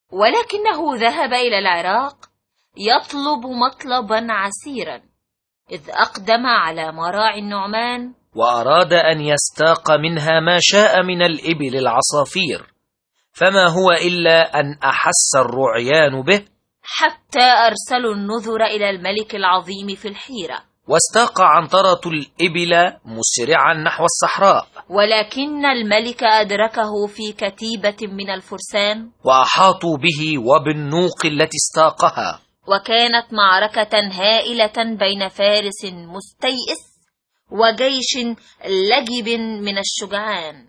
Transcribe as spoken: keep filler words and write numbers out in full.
ولكنه ذهب إلى العراق يطلب مطلبا عسيرا، إذ أقدم على مراعي النعمان وأراد أن يستاق منها ما شاء من الإبل العصافير، فما هو إلا أن أحس الرعيان به حتى أرسلوا النذر إلى الملك العظيم في الحيرة، واستاق عنترة الإبل مسرعا نحو الصحراء، ولكن الملك أدركه في كتيبة من الفرسان وأحاطوا به وبالنوق التي استاقها، وكانت معركة هائلة بين فارس مستيئس وجيش لجب من الشجعان.